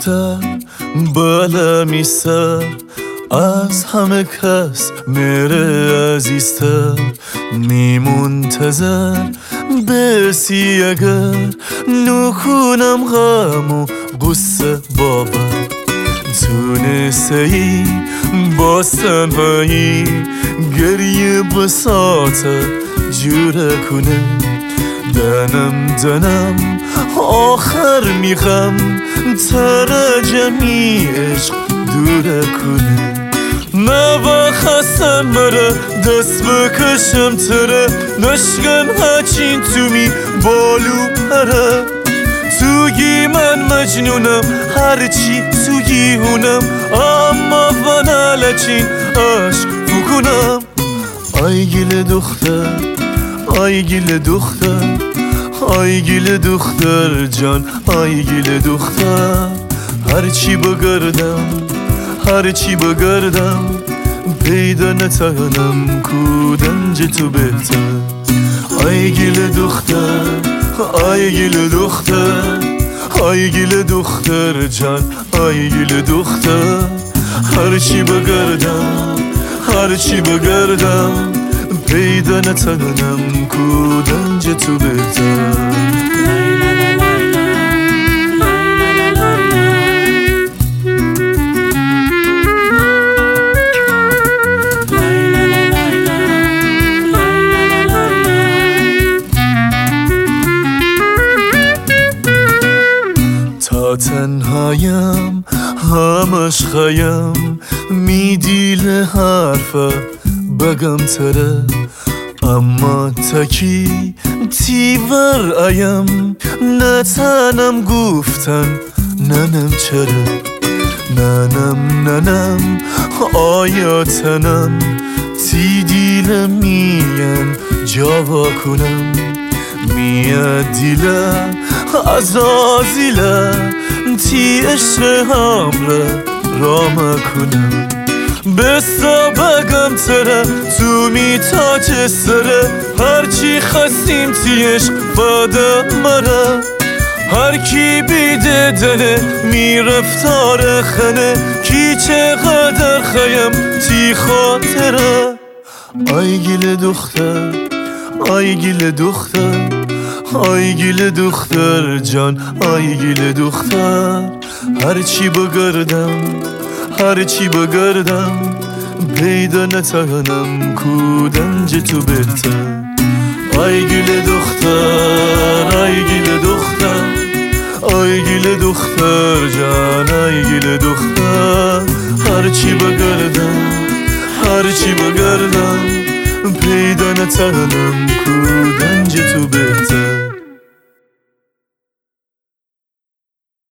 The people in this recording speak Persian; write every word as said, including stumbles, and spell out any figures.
دختر بالا میسر از همه کس میره عزیزتر میمونتظر بسی اگر نکنم غم و قصه باور تونسته ای با تنهایی گریه بساته جوره کنه دنم دنم آخر میخم ترجمی عشق دوره کنه نوا خستم مره دست بکشم تره نشکن هچین تو می بالو پره توگی من مجنونم هرچی توگی هونم اما فنالچین عشق بکنم آی گل دختر آی گل دختر آی گل دختر جان آی گل دختر هرچی بگردم هرچی بگردم پیدا نتانم کودنج تو بهتر آی گل دختر آی گل دختر آی گل دختر جان آی گل دختر هرچی بگردم هرچی بگردم پیدا نتانم کودنج تو بهتر تا تنهایم همش خیم میدیل حرفه بگم تره اما تکی تیور ایم نتنم گفتن ننم چرا ننم ننم آیا تنم تی دیل مین جاوا کنم میاد دیله عزازیله تی عشق همره رام کنم بسا بگم تره تو می تاج سره هرچی خستیم تی عشق بده مره هر کی بیده دنه میرفتار خنه کی چقدر خیم تی خاطره آی گل دختر آی گل دختر آی گل دختر جان آی گل دختر هرچی بگردم هرچی بگردم پیدا نتانم کودنج تو بهتر آی گل دختر آی گل دختر آی گل دختر جان آی گل دختر هرچی بگردم هرچی بگردم پیدا نتانم کودنج تو بهتر